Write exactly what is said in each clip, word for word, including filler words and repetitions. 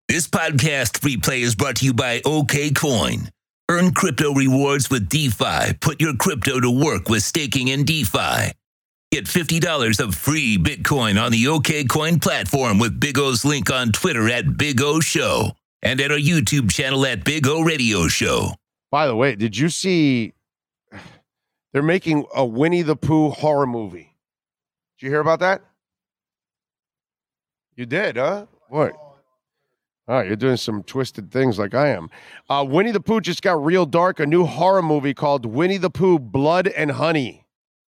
This podcast replay is brought to you by OKCoin. Earn crypto rewards with DeFi. Put your crypto to work with staking in DeFi. Get fifty dollars of free Bitcoin on the OKCoin platform with Big O's link on Twitter at Big O Show and at our YouTube channel at Big O Radio Show. By the way, did you see they're making a Winnie the Pooh horror movie? Did you hear about that? You did, huh? What? Oh, you're doing some twisted things like I am. Uh, Winnie the Pooh just got real dark. A new horror movie called Winnie the Pooh, Blood and Honey.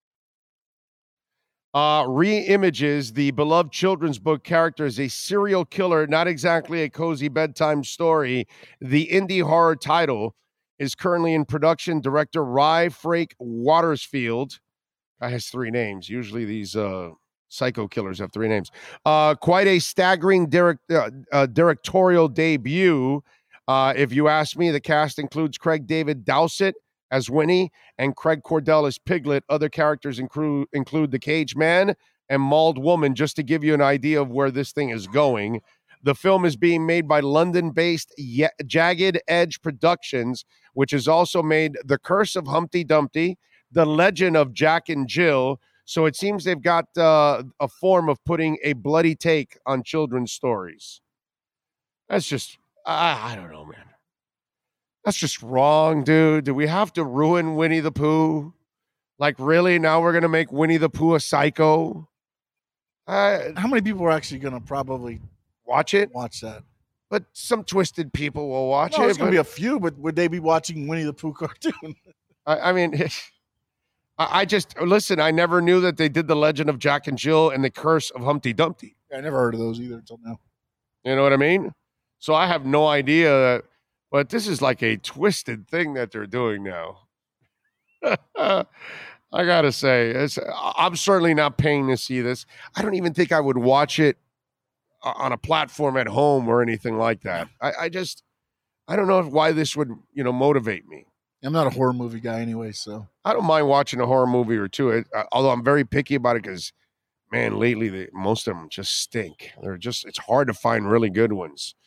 Uh, re-images the beloved children's book character as a serial killer, not exactly a cozy bedtime story. The indie horror title is currently in production. Director Rye Frake Watersfield. Guy has three names. Usually these... Uh, Psycho killers have three names. Uh, quite a staggering direct, uh, uh, directorial debut. Uh, if you ask me, the cast includes Craig David Dowsett as Winnie and Craig Cordell as Piglet. Other characters include, include the Cage Man and Mauled Woman, just to give you an idea of where this thing is going. The film is being made by London-based Ye- Jagged Edge Productions, which has also made The Curse of Humpty Dumpty, The Legend of Jack and Jill. So it seems they've got uh, a form of putting a bloody take on children's stories. That's just, I, I don't know, man. That's just wrong, dude. Do we have to ruin Winnie the Pooh? Like, really? Now we're going to make Winnie the Pooh a psycho? Uh, How many people are actually going to probably watch it? Watch that. But some twisted people will watch no, it. It's going to be a few, but would they be watching Winnie the Pooh cartoon? I, I mean... I just, listen, I never knew that they did The Legend of Jack and Jill and The Curse of Humpty Dumpty. I never heard of those either until now. You know what I mean? So I have no idea, that, but this is like a twisted thing that they're doing now. I got to say, it's, I'm certainly not paying to see this. I don't even think I would watch it on a platform at home or anything like that. I, I just, I don't know why this would, you know, motivate me. I'm not a horror movie guy anyway, so. I don't mind watching a horror movie or two, it, uh, although I'm very picky about it because, man, lately they, most of them just stink. They're just, it's hard to find really good ones.